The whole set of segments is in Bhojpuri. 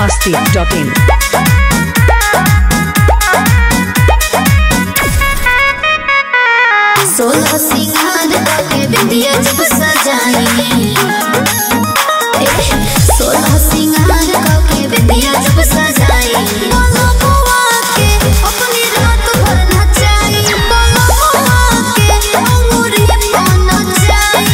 biharmasti.in सोलह सिंगार के बिंदिया जब सजाएंगे, सोलह सिंगार के बिंदिया जब सजाएंगे, बोलो बुआ के अपनी रात भर नचाएंगे, बोलो बुआ के अंगूरी पे नचाएंगे।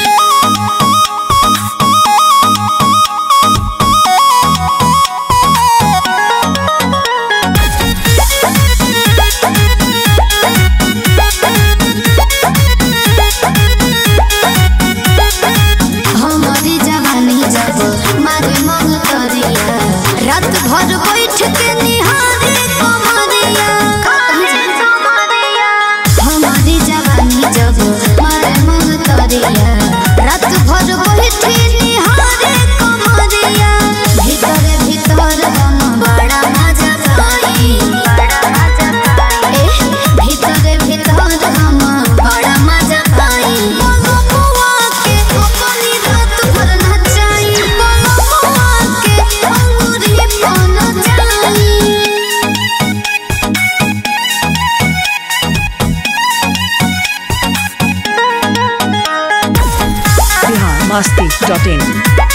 हमारी जवानी जब मारे मन करिया, रात भर बैठ के निहारे कमरिया। हमारी जवानी जब मारे मन करिया, रात भर बैठ के निहारे कमरिया। भीतर भीतर हम बड़ा मजा पाई, भीतर भीतर हम बड़ा मजा पाई। बोलो बुआ के अपनी रात भर नचाई, बोलो बुआ के अंगूरी पे नचाई। biharmasti.in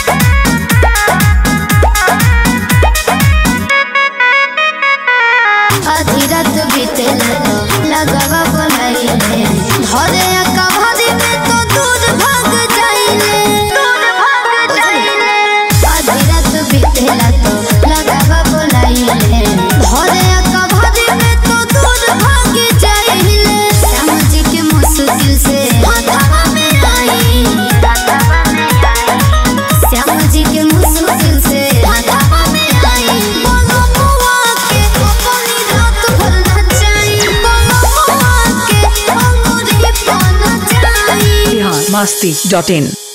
आधी रात बीतेला तो लगावा बोलाइले, घरे आका भारी में तो दूर भाग जाइले। आधी रात बीतेला तो लगावा बोलाइले, घरे आका भारी में तो दूर भाग जाइले। श्याम जी के मुश्किल से हाथवा में आई, श्याम जी के मुश्किल से हाथवा में आई। बोलो बुआ के अपनी रात भर नचाई, बोलो बुआ के अंगूरी पे नचाई। biharmasti.in